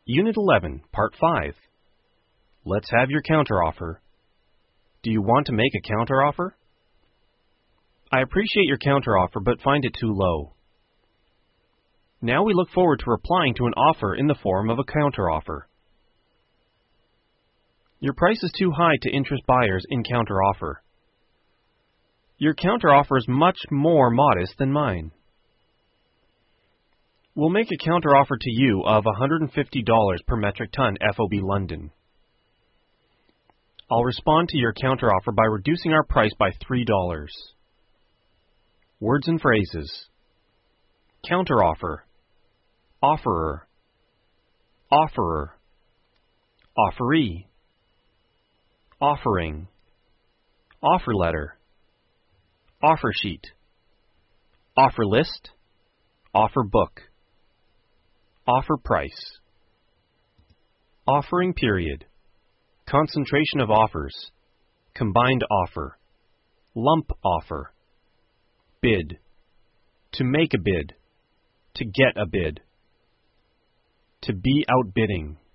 Unit 11, Part 5. Let's have your counteroffer. Do you want to make a counteroffer? I appreciate your counteroffer, but find it too low. Now we look forward to replying to an offer in the form of a counteroffer. Your price is too high to interest buyers in counteroffer. Your counteroffer is much more modest than mine. We'll make a counteroffer to you of $150 per metric ton FOB London. I'll respond to your counteroffer by reducing our price by $3. Words and phrases. Counteroffer. Offerer. Offerer. Offeree. Offering. Offer letter. Offer sheet. Offer list. Offer book. Offer price. Offering period. Concentration of offers. Combined offer. Lump offer. Bid. To make a bid. To get a bid. To be outbidding.